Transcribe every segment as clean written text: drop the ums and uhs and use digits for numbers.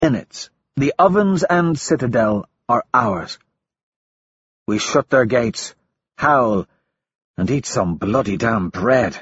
minutes, the ovens and citadel are ours. We shut their gates, howl, and eat some bloody damn bread.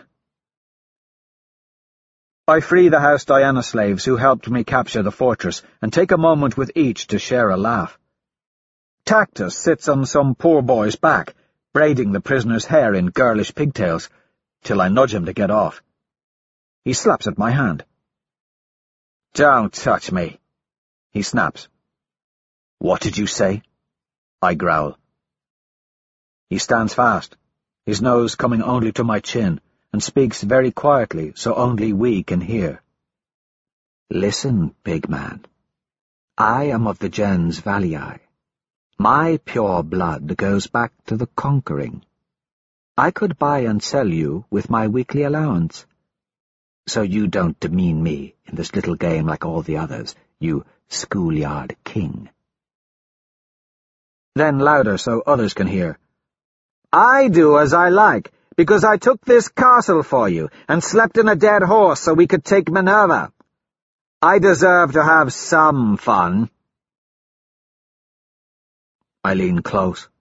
I free the House Diana slaves who helped me capture the fortress, and take a moment with each to share a laugh. Tactus sits on some poor boy's back, braiding the prisoner's hair in girlish pigtails, till I nudge him to get off. He slaps at my hand. "Don't touch me," he snaps. "What did you say?" I growl. He stands fast, his nose coming only to my chin, and speaks very quietly so only we can hear. "Listen, big man. I am of the gens Valii. My pure blood goes back to the conquering. I could buy and sell you with my weekly allowance. So you don't demean me in this little game like all the others, you schoolyard king." Then louder so others can hear. "I do as I like, because I took this castle for you, and slept in a dead horse so we could take Minerva. I deserve to have some fun." I lean close.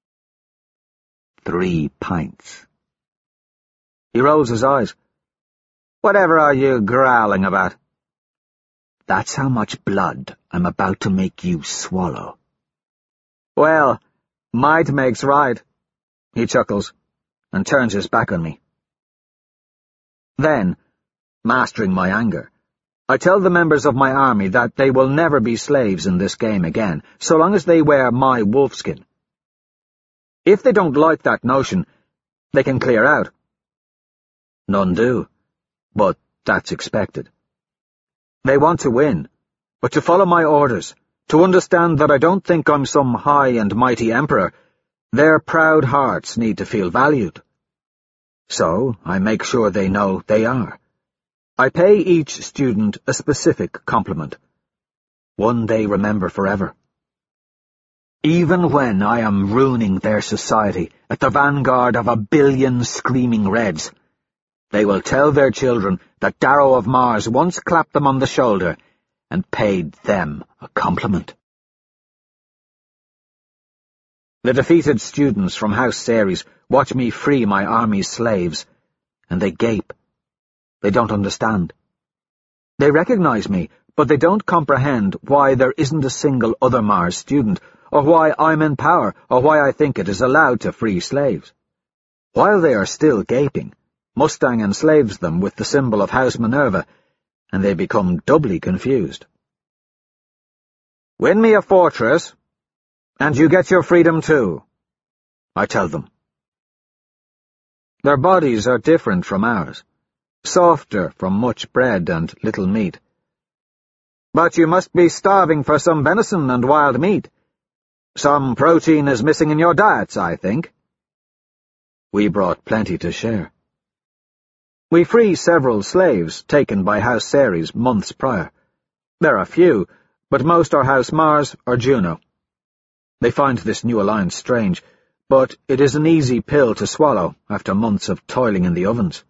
3 pints. He rolls his eyes. "Whatever are you growling about?" "That's how much blood I'm about to make you swallow." "Well, might makes right," he chuckles, and turns his back on me. Then, mastering my anger, I tell the members of my army that they will never be slaves in this game again, so long as they wear my wolfskin. If they don't like that notion, they can clear out. None do, but that's expected. They want to win, but to follow my orders, to understand that I don't think I'm some high and mighty emperor, their proud hearts need to feel valued. So I make sure they know they are. I pay each student a specific compliment, one they remember forever. Even when I am ruining their society at the vanguard of 1 billion screaming Reds, they will tell their children that Darrow of Mars once clapped them on the shoulder and paid them a compliment. The defeated students from House Ceres watch me free my army's slaves, and they gape. They don't understand. They recognize me, but they don't comprehend why there isn't a single other Mars student, or why I'm in power, or why I think it is allowed to free slaves. While they are still gaping, Mustang enslaves them with the symbol of House Minerva, and they become doubly confused. "Win me a fortress, and you get your freedom too," I tell them. Their bodies are different from ours, softer from much bread and little meat. "But you must be starving for some venison and wild meat. Some protein is missing in your diets, I think." We brought plenty to share. We free several slaves taken by House Ceres months prior. There are few, but most are House Mars or Juno. They find this new alliance strange, but it is an easy pill to swallow after months of toiling in the ovens.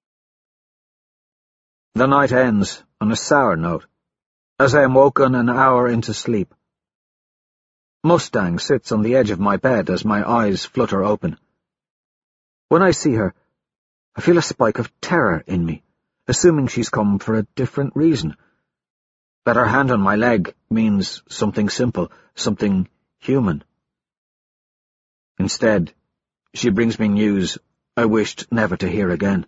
The night ends on a sour note, as I am woken an hour into sleep. Mustang sits on the edge of my bed as my eyes flutter open. When I see her, I feel a spike of terror in me, assuming she's come for a different reason. That her hand on my leg means something simple, something human. Instead, she brings me news I wished never to hear again.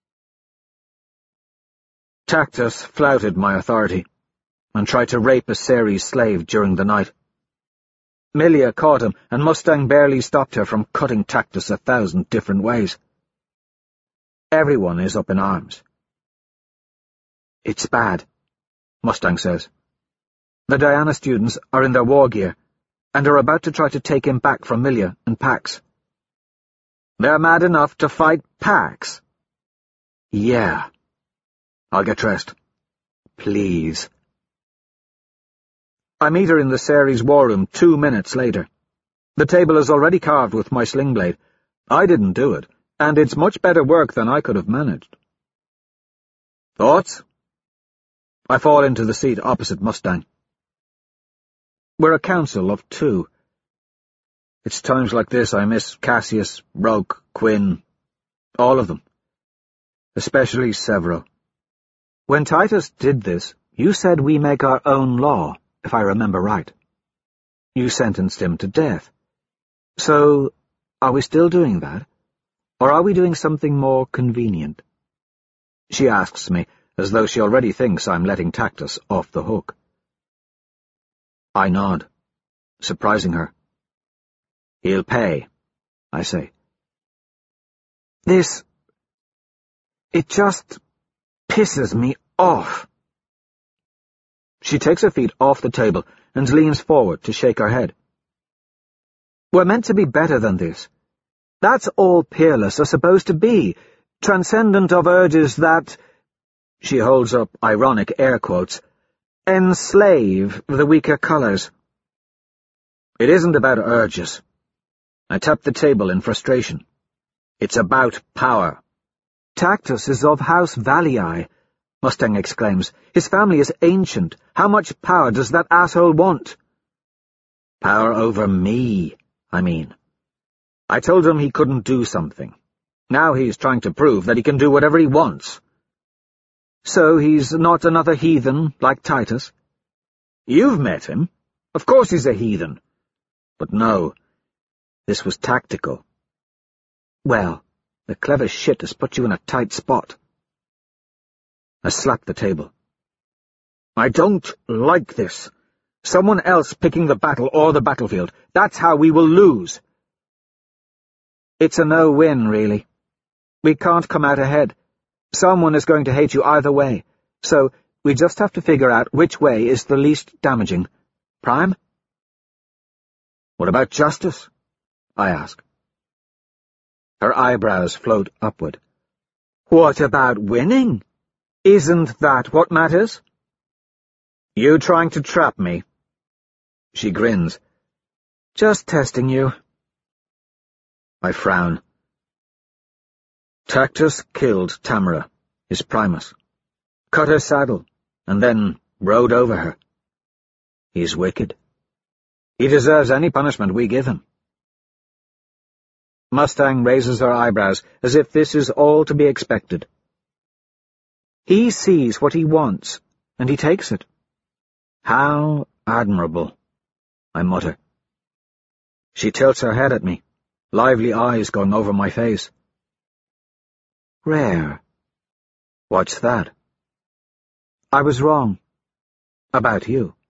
Tactus flouted my authority, and tried to rape a Ceres slave during the night. Milia caught him, and Mustang barely stopped her from cutting Tactus 1,000 different ways. Everyone is up in arms. "It's bad," Mustang says. "The Diana students are in their war gear, and are about to try to take him back from Milia and Pax." "They're mad enough to fight Pax?" "Yeah. I'll get dressed. Please." I meet her in the Ceres war room 2 minutes later. The table is already carved with my sling blade. I didn't do it, and it's much better work than I could have managed. "Thoughts?" I fall into the seat opposite Mustang. We're a council of 2. It's times like this I miss Cassius, Roke, Quinn, all of them. Especially Severo. When Titus did this, you said we make our own law, if I remember right. You sentenced him to death. So, are we still doing that? Or are we doing something more convenient? She asks me, as though she already thinks I'm letting Tactus off the hook. I nod, surprising her. He'll pay, I say. It just pisses me off. She takes her feet off the table and leans forward to shake her head. We're meant to be better than this. That's all Peerless are supposed to be, transcendent of urges that, she holds up ironic air quotes, enslave the weaker colors. It isn't about urges. I tap the table in frustration. It's about power. Tactus is of House Valii, Mustang exclaims. His family is ancient. How much power does that asshole want? Power over me, I mean. I told him he couldn't do something. Now he's trying to prove that he can do whatever he wants. So he's not another heathen like Titus? You've met him. Of course he's a heathen. But no, this was tactical. Well, the clever shit has put you in a tight spot. I slap the table. I don't like this. Someone else picking the battle or the battlefield. That's how we will lose. It's a no-win, really. We can't come out ahead. Someone is going to hate you either way, so we just have to figure out which way is the least damaging. Prime? What about justice? I ask. Her eyebrows float upward. What about winning? Isn't that what matters? You trying to trap me? She grins. Just testing you. I frown. Tactus killed Tamara, his primus, cut her saddle, and then rode over her. He's wicked. He deserves any punishment we give him. Mustang raises her eyebrows, as if this is all to be expected. He sees what he wants, and he takes it. How admirable, I mutter. She tilts her head at me, lively eyes going over my face. Rare. What's that? I was wrong. About you.